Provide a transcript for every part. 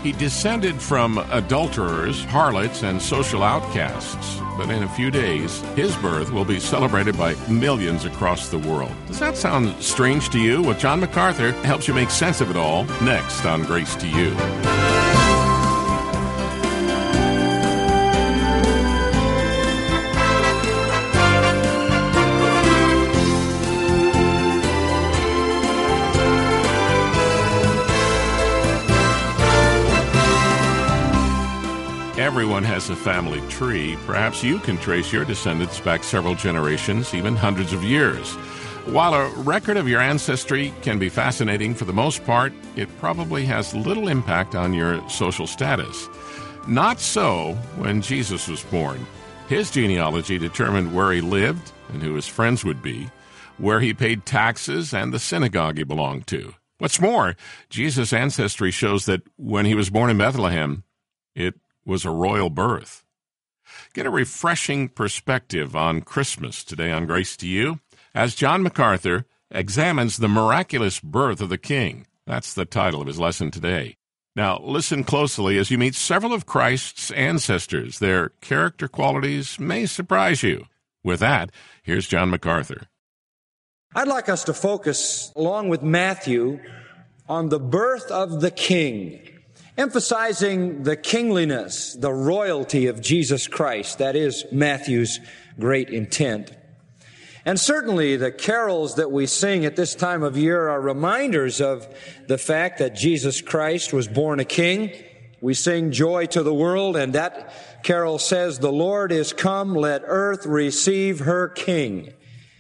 He descended from adulterers, harlots, and social outcasts. But in a few days, his birth will be celebrated by millions across the world. Does that sound strange to you? Well, John MacArthur helps you make sense of it all next on Grace to You. Everyone has a family tree. Perhaps you can trace your descendants back several generations, even hundreds of years. While a record of your ancestry can be fascinating for the most part, it probably has little impact on your social status. Not so when Jesus was born. His genealogy determined where he lived and who his friends would be, where he paid taxes, and the synagogue he belonged to. What's more, Jesus' ancestry shows that when he was born in Bethlehem, it was a royal birth. Get a refreshing perspective on Christmas today on Grace to You as John MacArthur examines the miraculous birth of the King. That's the title of his lesson today. Now, listen closely as you meet several of Christ's ancestors. Their character qualities may surprise you. With that, here's John MacArthur. I'd like us to focus, along with Matthew, on the birth of the King, emphasizing the kingliness, the royalty of Jesus Christ. That is Matthew's great intent. And certainly the carols that we sing at this time of year are reminders of the fact that Jesus Christ was born a king. We sing Joy to the World, and that carol says, "The Lord is come, let earth receive her King."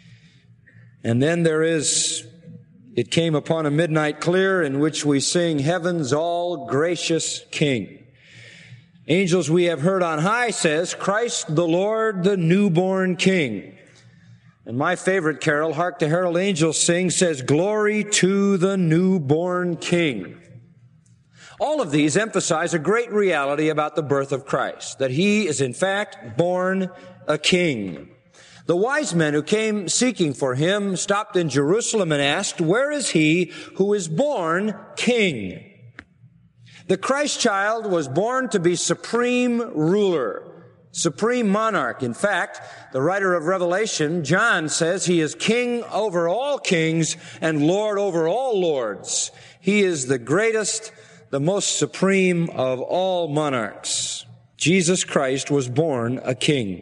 And then there is "It Came Upon a Midnight Clear," in which we sing, "Heaven's all gracious King." "Angels We Have Heard on High" says, "Christ the Lord, the newborn King." And my favorite carol, "Hark the Herald Angels Sing," says, "Glory to the newborn King." All of these emphasize a great reality about the birth of Christ, that he is in fact born a king. The wise men who came seeking for him stopped in Jerusalem and asked, "Where is he who is born king?" The Christ child was born to be supreme ruler, supreme monarch. In fact, the writer of Revelation, John, says he is king over all kings and lord over all lords. He is the greatest, the most supreme of all monarchs. Jesus Christ was born a king.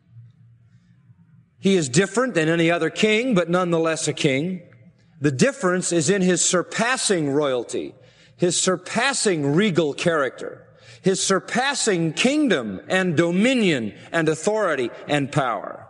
He is different than any other king, but nonetheless a king. The difference is in his surpassing royalty, his surpassing regal character, his surpassing kingdom and dominion and authority and power.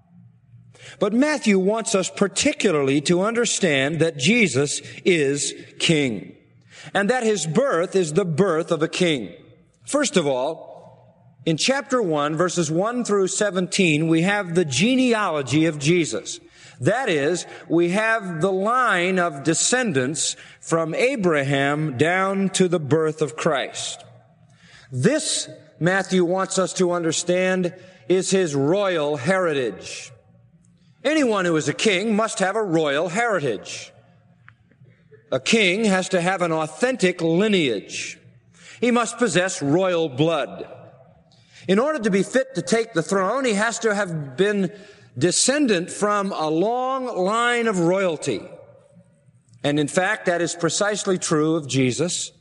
But Matthew wants us particularly to understand that Jesus is king, and that his birth is the birth of a king. First of all, in chapter 1, verses 1 through 17, we have the genealogy of Jesus. That is, we have the line of descendants from Abraham down to the birth of Christ. This, Matthew wants us to understand, is his royal heritage. Anyone who is a king must have a royal heritage. A king has to have an authentic lineage. He must possess royal blood. In order to be fit to take the throne, he has to have been descendant from a long line of royalty. And in fact, that is precisely true of Jesus.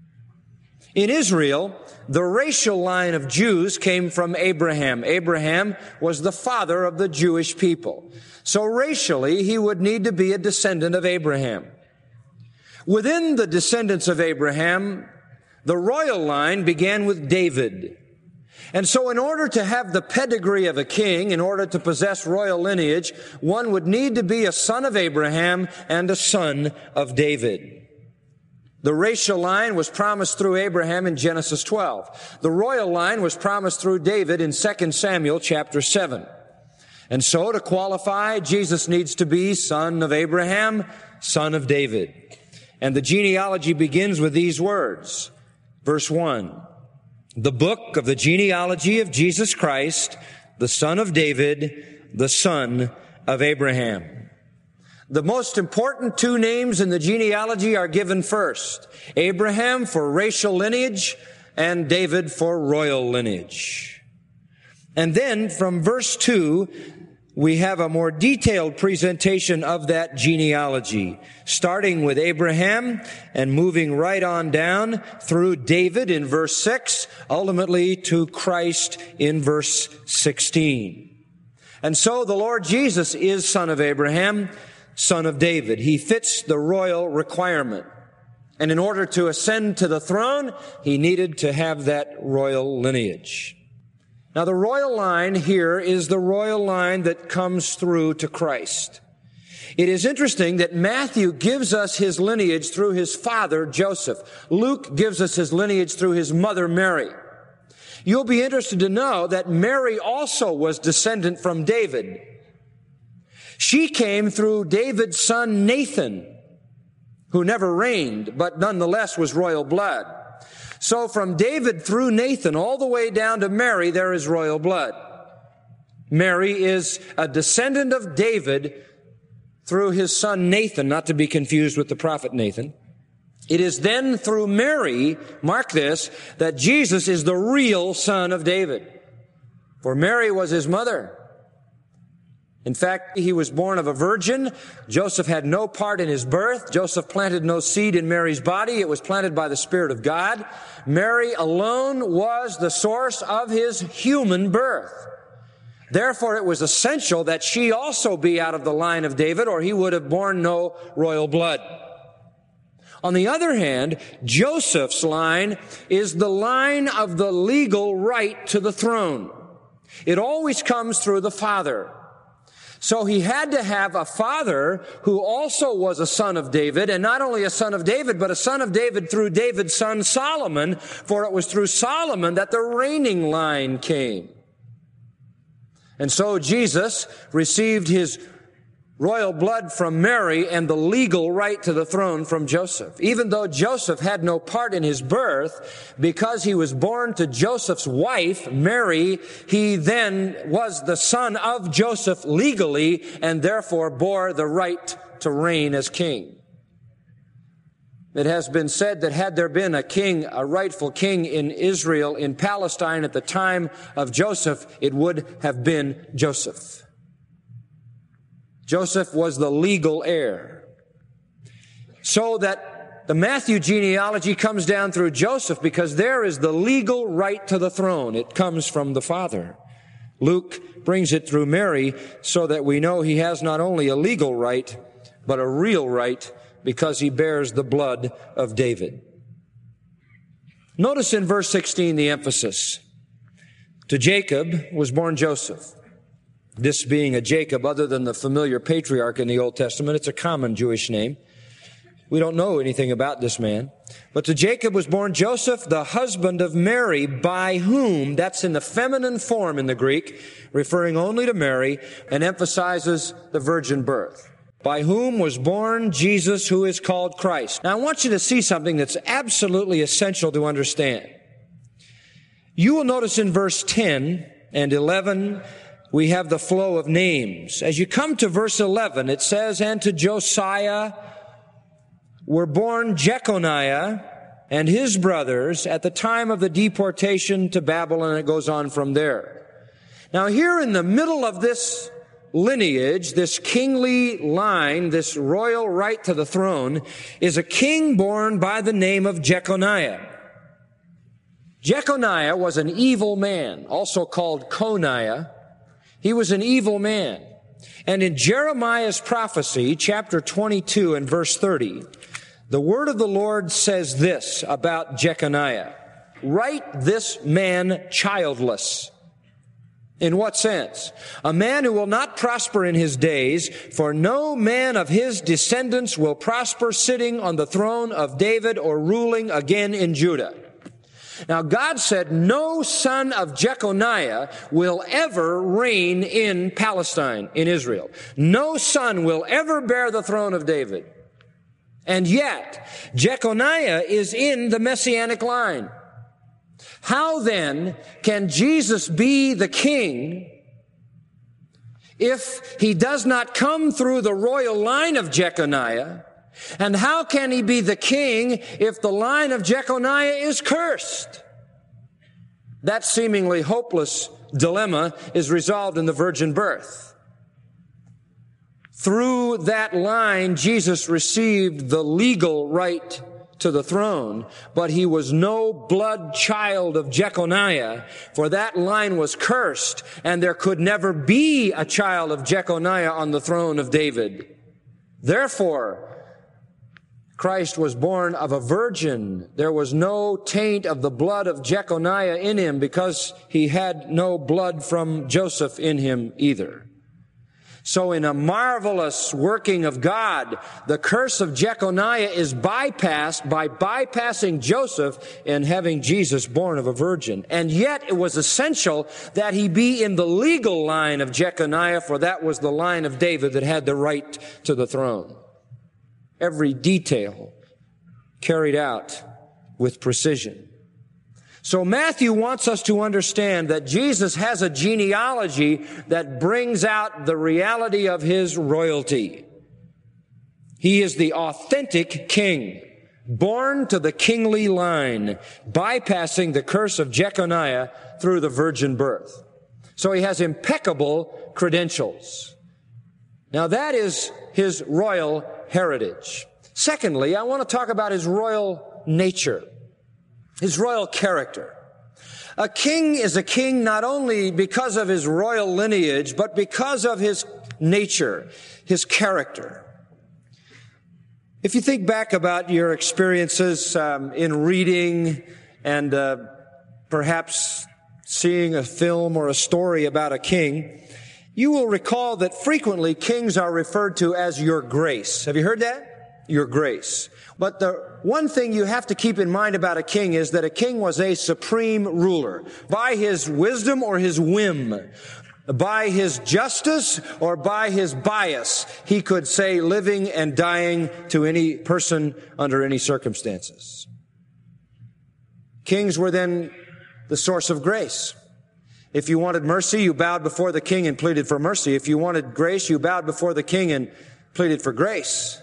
In Israel, the racial line of Jews came from Abraham. Abraham was the father of the Jewish people. So racially, he would need to be a descendant of Abraham. Within the descendants of Abraham, the royal line began with David. And so in order to have the pedigree of a king, in order to possess royal lineage, one would need to be a son of Abraham and a son of David. The racial line was promised through Abraham in Genesis 12. The royal line was promised through David in 2 Samuel chapter 7. And so to qualify, Jesus needs to be son of Abraham, son of David. And the genealogy begins with these words. Verse 1. The book of the genealogy of Jesus Christ, the son of David, the son of Abraham. The most important two names in the genealogy are given first. Abraham for racial lineage and David for royal lineage. And then from verse 2, we have a more detailed presentation of that genealogy, starting with Abraham and moving right on down through David in verse 6, ultimately to Christ in verse 16. And so the Lord Jesus is son of Abraham, son of David. He fits the royal requirement. And in order to ascend to the throne, he needed to have that royal lineage. Now, the royal line here is the royal line that comes through to Christ. It is interesting that Matthew gives us his lineage through his father, Joseph. Luke gives us his lineage through his mother, Mary. You'll be interested to know that Mary also was descendant from David. She came through David's son Nathan, who never reigned, but nonetheless was royal blood. So from David through Nathan all the way down to Mary, there is royal blood. Mary is a descendant of David through his son Nathan, not to be confused with the prophet Nathan. It is then through Mary, mark this, that Jesus is the real son of David. For Mary was his mother. In fact, he was born of a virgin. Joseph had no part in his birth. Joseph planted no seed in Mary's body. It was planted by the Spirit of God. Mary alone was the source of his human birth. Therefore, it was essential that she also be out of the line of David, or he would have borne no royal blood. On the other hand, Joseph's line is the line of the legal right to the throne. It always comes through the father. So he had to have a father who also was a son of David, and not only a son of David, but a son of David through David's son Solomon, for it was through Solomon that the reigning line came. And so Jesus received his royal blood from Mary and the legal right to the throne from Joseph. Even though Joseph had no part in his birth, because he was born to Joseph's wife, Mary, he then was the son of Joseph legally and therefore bore the right to reign as king. It has been said that had there been a king, a rightful king in Israel, in Palestine at the time of Joseph, it would have been Joseph. Joseph was the legal heir. So that the Matthew genealogy comes down through Joseph because there is the legal right to the throne. It comes from the Father. Luke brings it through Mary so that we know he has not only a legal right, but a real right because he bears the blood of David. Notice in verse 16 the emphasis. To Jacob was born Joseph. This being a Jacob, other than the familiar patriarch in the Old Testament, it's a common Jewish name. We don't know anything about this man. But to Jacob was born Joseph, the husband of Mary, by whom, that's in the feminine form in the Greek, referring only to Mary, and emphasizes the virgin birth. By whom was born Jesus, who is called Christ. Now I want you to see something that's absolutely essential to understand. You will notice in verse 10 and 11, we have the flow of names. As you come to verse 11, it says, and to Josiah were born Jeconiah and his brothers at the time of the deportation to Babylon, and it goes on from there. Now here in the middle of this lineage, this kingly line, this royal right to the throne, is a king born by the name of Jeconiah. Jeconiah was an evil man, also called Coniah. He was an evil man. And in Jeremiah's prophecy, chapter 22 and verse 30, the word of the Lord says this about Jeconiah. Write this man childless. In what sense? A man who will not prosper in his days, for no man of his descendants will prosper sitting on the throne of David or ruling again in Judah. Now God said no son of Jeconiah will ever reign in Palestine, in Israel. No son will ever bear the throne of David. And yet, Jeconiah is in the Messianic line. How then can Jesus be the king if he does not come through the royal line of Jeconiah? And how can he be the king if the line of Jeconiah is cursed? That seemingly hopeless dilemma is resolved in the virgin birth. Through that line, Jesus received the legal right to the throne, but he was no blood child of Jeconiah, for that line was cursed, and there could never be a child of Jeconiah on the throne of David. Therefore, Christ was born of a virgin. There was no taint of the blood of Jeconiah in him because he had no blood from Joseph in him either. So in a marvelous working of God, the curse of Jeconiah is bypassed by bypassing Joseph and having Jesus born of a virgin. And yet it was essential that he be in the legal line of Jeconiah, for that was the line of David that had the right to the throne. Every detail carried out with precision. So Matthew wants us to understand that Jesus has a genealogy that brings out the reality of his royalty. He is the authentic king, born to the kingly line, bypassing the curse of Jeconiah through the virgin birth. So he has impeccable credentials. Now that is his royal heritage. Secondly, I want to talk about his royal nature. His royal character. A king is a king not only because of his royal lineage, but because of his nature, his character. If you think back about your experiences in reading and perhaps seeing a film or a story about a king, you will recall that frequently kings are referred to as your grace. Have you heard that? Your grace. But the one thing you have to keep in mind about a king is that a king was a supreme ruler. By his wisdom or his whim, by his justice or by his bias, he could say living and dying to any person under any circumstances. Kings were then the source of grace. If you wanted mercy, you bowed before the king and pleaded for mercy. If you wanted grace, you bowed before the king and pleaded for grace.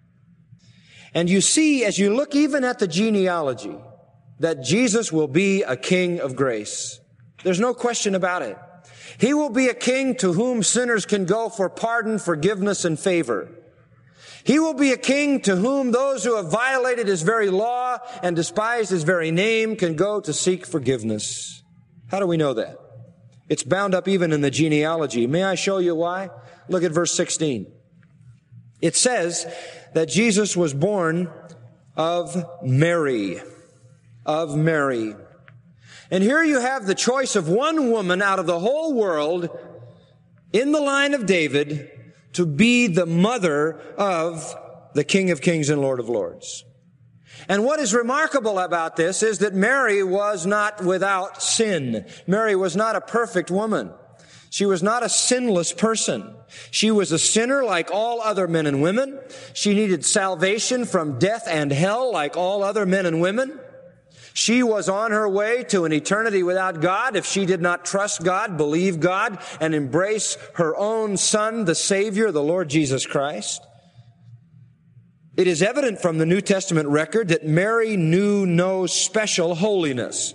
And you see, as you look even at the genealogy, that Jesus will be a king of grace. There's no question about it. He will be a king to whom sinners can go for pardon, forgiveness, and favor. He will be a king to whom those who have violated his very law and despised his very name can go to seek forgiveness. How do we know that? It's bound up even in the genealogy. May I show you why? Look at verse 16. It says that Jesus was born of Mary. Of Mary. And here you have the choice of one woman out of the whole world in the line of David to be the mother of the King of Kings and Lord of Lords. And what is remarkable about this is that Mary was not without sin. Mary was not a perfect woman. She was not a sinless person. She was a sinner like all other men and women. She needed salvation from death and hell like all other men and women. She was on her way to an eternity without God if she did not trust God, believe God, and embrace her own Son, the Savior, the Lord Jesus Christ. It is evident from the New Testament record that Mary knew no special holiness,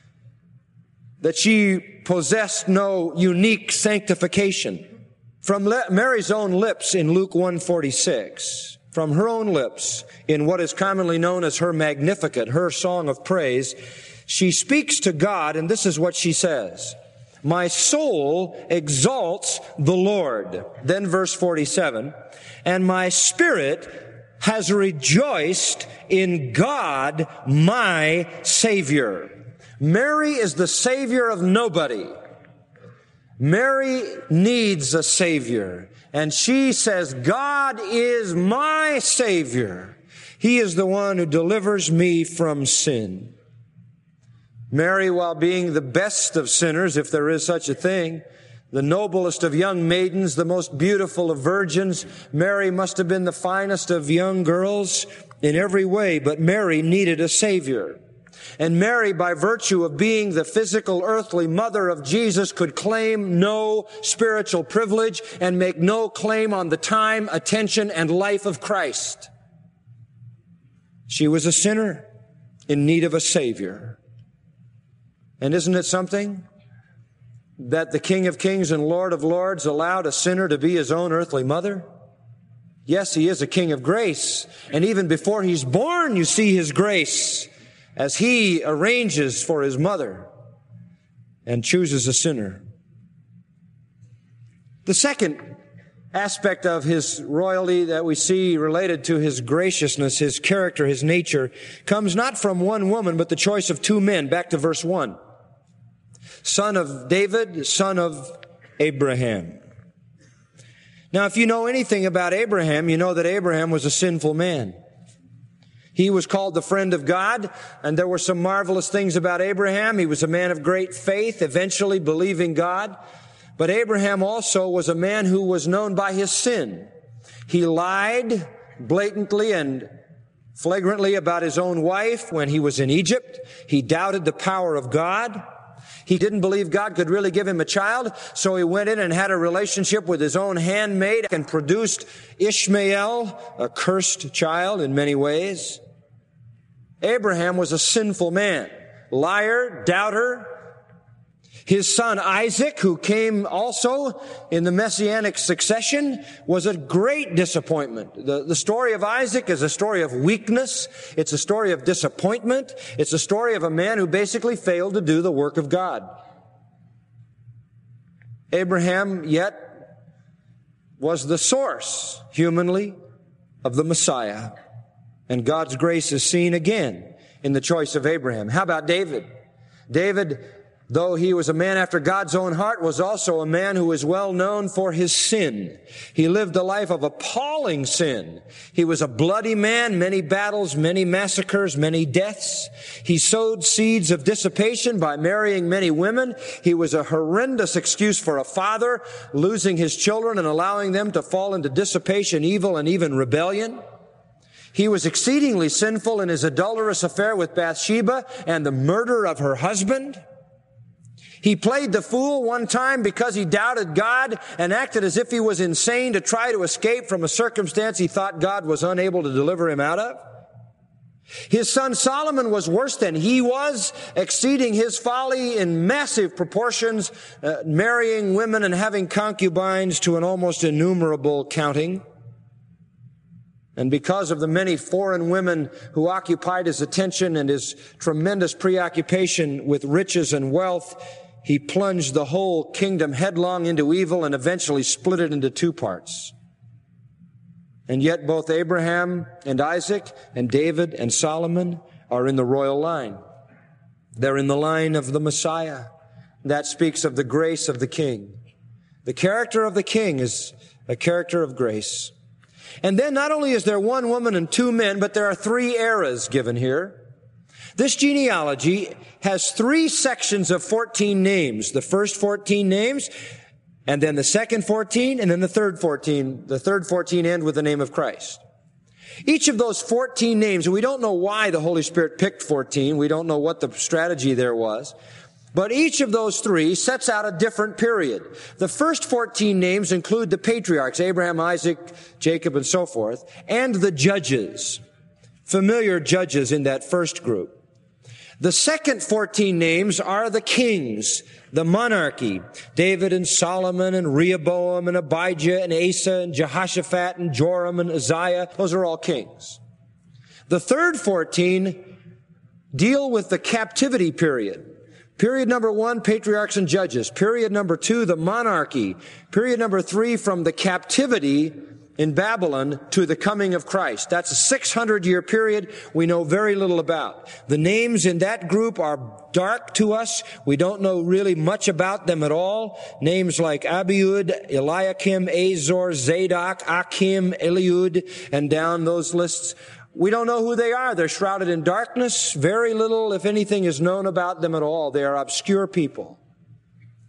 that she possessed no unique sanctification. From Mary's own lips in Luke 1:46, from her own lips in what is commonly known as her Magnificat, her song of praise, she speaks to God, and this is what she says. My soul exalts the Lord. Then verse 47, and my spirit has rejoiced in God, my Savior. Mary is the Savior of nobody. Mary needs a Savior. And she says, God is my Savior. He is the one who delivers me from sin. Mary, while being the best of sinners, if there is such a thing, the noblest of young maidens, the most beautiful of virgins, Mary must have been the finest of young girls in every way, but Mary needed a Savior. And Mary, by virtue of being the physical earthly mother of Jesus, could claim no spiritual privilege and make no claim on the time, attention, and life of Christ. She was a sinner in need of a Savior. And isn't it something that the King of Kings and Lord of Lords allowed a sinner to be his own earthly mother? Yes, he is a King of grace. And even before he's born, you see his grace as he arranges for his mother and chooses a sinner. The second aspect of his royalty that we see related to his graciousness, his character, his nature, comes not from one woman, but the choice of two men. Back to verse 1. Son of David, son of Abraham. Now, if you know anything about Abraham, you know that Abraham was a sinful man. He was called the friend of God, and there were some marvelous things about Abraham. He was a man of great faith, eventually believing God. But Abraham also was a man who was known by his sin. He lied blatantly and flagrantly about his own wife when he was in Egypt. He doubted the power of God. He didn't believe God could really give him a child, so he went in and had a relationship with his own handmaid and produced Ishmael, a cursed child in many ways. Abraham was a sinful man, liar, doubter. His son Isaac, who came also in the messianic succession, was a great disappointment. The story of Isaac is a story of weakness. It's a story of disappointment. It's a story of a man who basically failed to do the work of God. Abraham yet was the source, humanly, of the Messiah. And God's grace is seen again in the choice of Abraham. How about David? David, though he was a man after God's own heart, was also a man who is well known for his sin. He lived a life of appalling sin. He was a bloody man, many battles, many massacres, many deaths. He sowed seeds of dissipation by marrying many women. He was a horrendous excuse for a father, losing his children and allowing them to fall into dissipation, evil, and even rebellion. He was exceedingly sinful in his adulterous affair with Bathsheba and the murder of her husband. He played the fool one time because he doubted God and acted as if he was insane to try to escape from a circumstance he thought God was unable to deliver him out of. His son Solomon was worse than he was, exceeding his folly in massive proportions, marrying women and having concubines to an almost innumerable counting. And because of the many foreign women who occupied his attention and his tremendous preoccupation with riches and wealth, he plunged the whole kingdom headlong into evil and eventually split it into two parts. And yet both Abraham and Isaac and David and Solomon are in the royal line. They're in the line of the Messiah. That speaks of the grace of the King. The character of the King is a character of grace. And then not only is there one woman and two men, but there are three eras given here. This genealogy has three sections of 14 names. The first 14 names, and then the second 14, and then the third 14. The third 14 end with the name of Christ. Each of those 14 names, and we don't know why the Holy Spirit picked 14. We don't know what the strategy there was. But each of those three sets out a different period. The first 14 names include the patriarchs, Abraham, Isaac, Jacob, and so forth, and the judges, familiar judges in that first group. The second 14 names are the kings, the monarchy, David and Solomon and Rehoboam and Abijah and Asa and Jehoshaphat and Joram and Uzziah. Those are all kings. The third 14 deal with the captivity period. Period number 1, patriarchs and judges. Period number 2, the monarchy. Period number 3, from the captivity in Babylon to the coming of Christ. That's a 600-year period we know very little about. The names in that group are dark to us. We don't know really much about them at all. Names like Abiud, Eliakim, Azor, Zadok, Achim, Eliud, and down those lists. We don't know who they are. They're shrouded in darkness. Very little, if anything, is known about them at all. They are obscure people.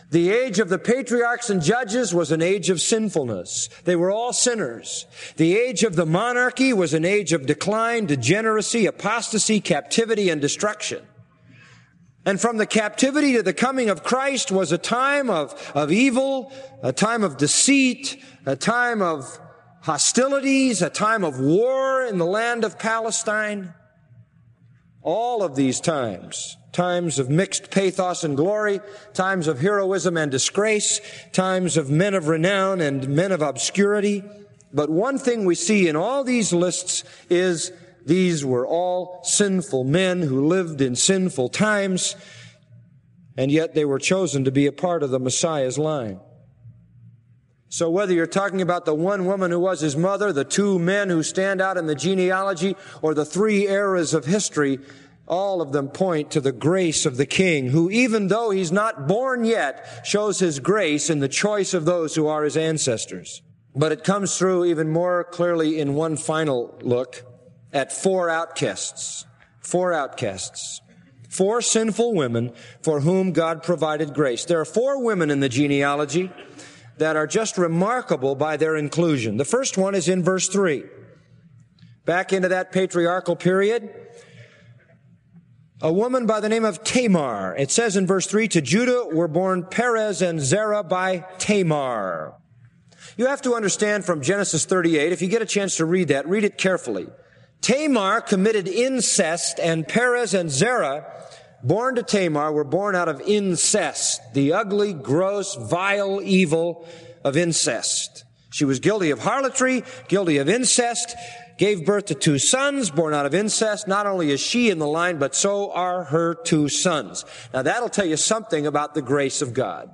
The age of the patriarchs and judges was an age of sinfulness. They were all sinners. The age of the monarchy was an age of decline, degeneracy, apostasy, captivity, and destruction. And from the captivity to the coming of Christ was a time of evil, a time of deceit, a time of hostilities, a time of war in the land of Palestine. All of these times of mixed pathos and glory, times of heroism and disgrace, times of men of renown and men of obscurity. But one thing we see in all these lists is these were all sinful men who lived in sinful times, and yet they were chosen to be a part of the Messiah's line. So whether you're talking about the one woman who was his mother, the two men who stand out in the genealogy, or the three eras of history, all of them point to the grace of the King, who, even though he's not born yet, shows his grace in the choice of those who are his ancestors. But it comes through even more clearly in one final look at four outcasts. Four outcasts. Four sinful women for whom God provided grace. There are four women in the genealogy that are just remarkable by their inclusion. The first one is in verse 3. Back into that patriarchal period, a woman by the name of Tamar. It says in verse 3, to Judah were born Perez and Zerah by Tamar. You have to understand from Genesis 38, if you get a chance to read that, read it carefully. Tamar committed incest, and Perez and Zerah, born to Tamar, were born out of incest, the ugly, gross, vile evil of incest. She was guilty of harlotry, guilty of incest, gave birth to two sons born out of incest. Not only is she in the line, but so are her two sons. Now that'll tell you something about the grace of God.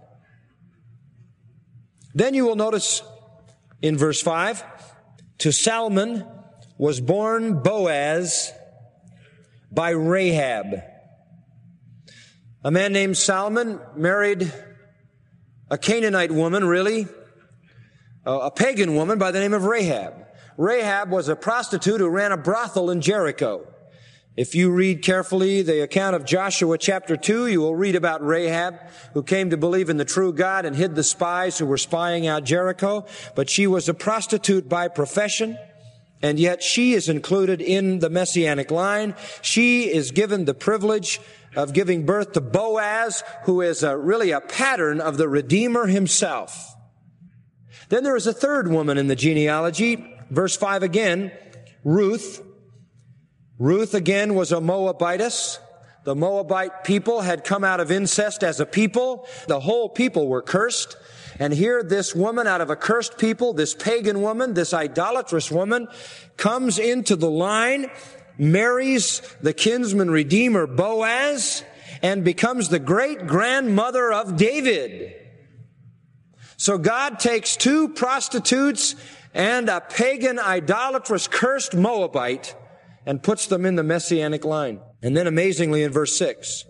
Then you will notice in verse 5, to Salmon was born Boaz by Rahab. A man named Salmon married a Canaanite woman, really, a pagan woman by the name of Rahab. Rahab was a prostitute who ran a brothel in Jericho. If you read carefully the account of Joshua chapter 2, you will read about Rahab, who came to believe in the true God and hid the spies who were spying out Jericho. But she was a prostitute by profession, and yet she is included in the Messianic line. She is given the privilege of giving birth to Boaz, who is really a pattern of the Redeemer himself. Then there is a third woman in the genealogy. Verse 5 again, Ruth. Ruth again was a Moabitess. The Moabite people had come out of incest as a people. The whole people were cursed. And here this woman out of a cursed people, this pagan woman, this idolatrous woman, comes into the line, marries the kinsman redeemer Boaz, and becomes the great-grandmother of David. So God takes two prostitutes and a pagan, idolatrous, cursed Moabite and puts them in the Messianic line. And then amazingly in verse 6,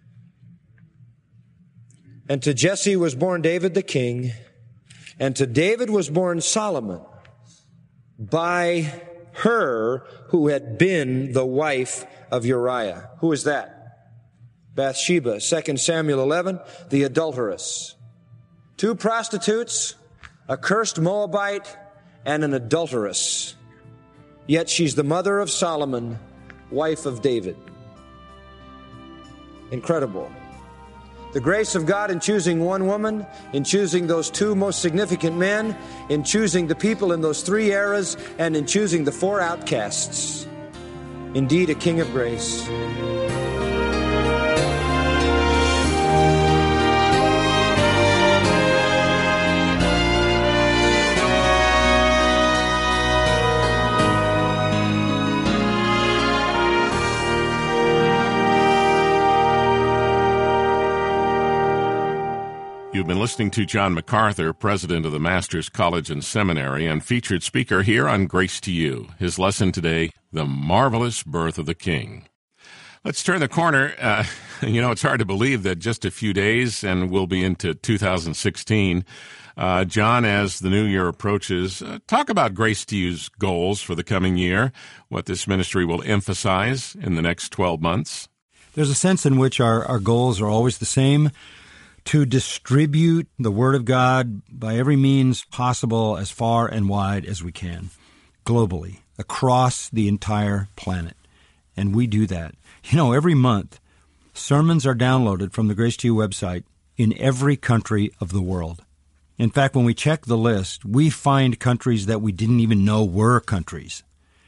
and to Jesse was born David the king, and to David was born Solomon by her who had been the wife of Uriah. Who is that? Bathsheba, 2 Samuel 11, the adulteress. Two prostitutes, a cursed Moabite, and an adulteress. Yet she's the mother of Solomon, wife of David. Incredible. The grace of God in choosing one woman, in choosing those two most significant men, in choosing the people in those three eras, and in choosing the four outcasts. Indeed, a king of grace. You've been listening to John MacArthur, president of the Masters College and Seminary and featured speaker here on Grace to You. His lesson today, The Marvelous Birth of the King. Let's turn the corner. It's hard to believe that just a few days and we'll be into 2016. John, as the new year approaches, talk about Grace to You's goals for the coming year, what this ministry will emphasize in the next 12 months. There's a sense in which our goals are always the same. to distribute the Word of God by every means possible as far and wide as we can, globally, across the entire planet. And we do that. Every month, sermons are downloaded from the Grace to You website in every country of the world. In fact, when we check the list, we find countries that we didn't even know were countries.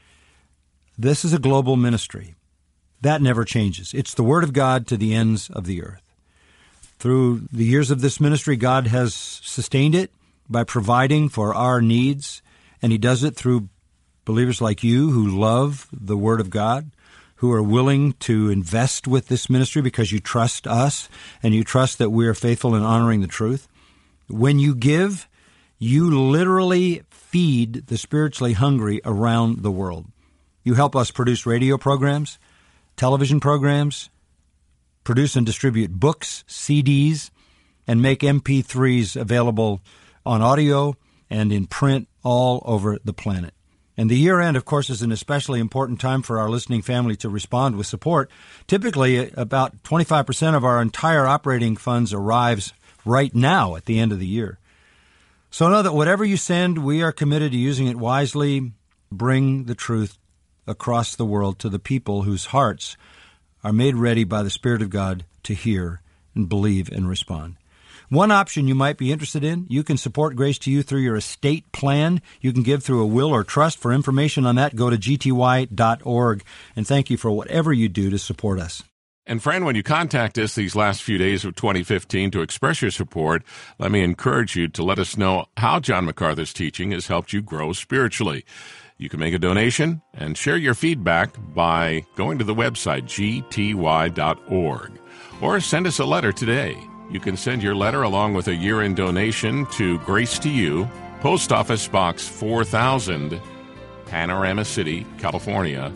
This is a global ministry. That never changes. It's the Word of God to the ends of the earth. Through the years of this ministry, God has sustained it by providing for our needs, and He does it through believers like you who love the Word of God, who are willing to invest with this ministry because you trust us and you trust that we are faithful in honoring the truth. When you give, you literally feed the spiritually hungry around the world. You help us produce radio programs, television programs, produce and distribute books, CDs, and make MP3s available on audio and in print all over the planet. And the year-end, of course, is an especially important time for our listening family to respond with support. Typically, about 25% of our entire operating funds arrives right now at the end of the year. So know that whatever you send, we are committed to using it wisely, bring the truth across the world to the people whose hearts are made ready by the Spirit of God to hear and believe and respond. One option you might be interested in, you can support Grace to You through your estate plan. You can give through a will or trust. For information on that, go to gty.org. And thank you for whatever you do to support us. And friend, when you contact us these last few days of 2015 to express your support, let me encourage you to let us know how John MacArthur's teaching has helped you grow spiritually. You can make a donation and share your feedback by going to the website gty.org, or send us a letter today. You can send your letter along with a year-end donation to Grace to You, Post Office Box 4000, Panorama City, California,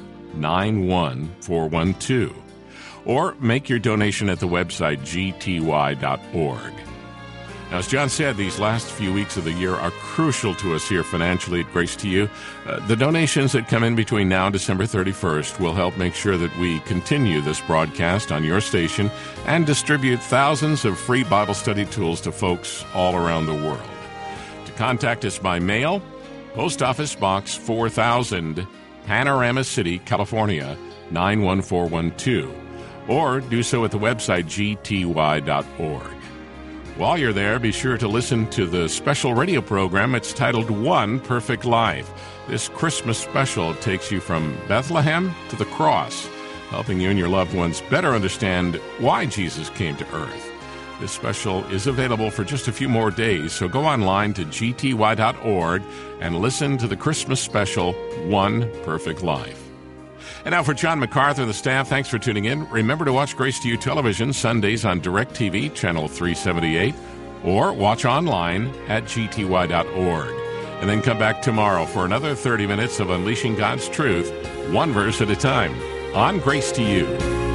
91412. Or make your donation at the website gty.org. Now, as John said, these last few weeks of the year are crucial to us here financially at Grace to You. The donations that come in between now and December 31st will help make sure that we continue this broadcast on your station and distribute thousands of free Bible study tools to folks all around the world. To contact us by mail, Post Office Box 4000, Panorama City, California, 91412. Or do so at the website gty.org. While you're there, be sure to listen to the special radio program. It's titled One Perfect Life. This Christmas special takes you from Bethlehem to the cross, helping you and your loved ones better understand why Jesus came to earth. This special is available for just a few more days, so go online to gty.org and listen to the Christmas special, One Perfect Life. And now for John MacArthur and the staff, thanks for tuning in. Remember to watch Grace to You Television Sundays on DirecTV, Channel 378, or watch online at gty.org. And then come back tomorrow for another 30 minutes of unleashing God's truth, one verse at a time, on Grace to You.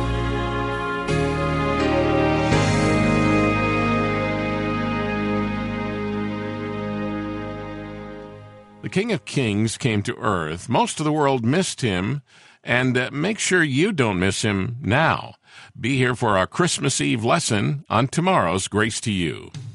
The King of Kings came to earth. Most of the world missed him. And make sure you don't miss him now. Be here for our Christmas Eve lesson on tomorrow's Grace to You.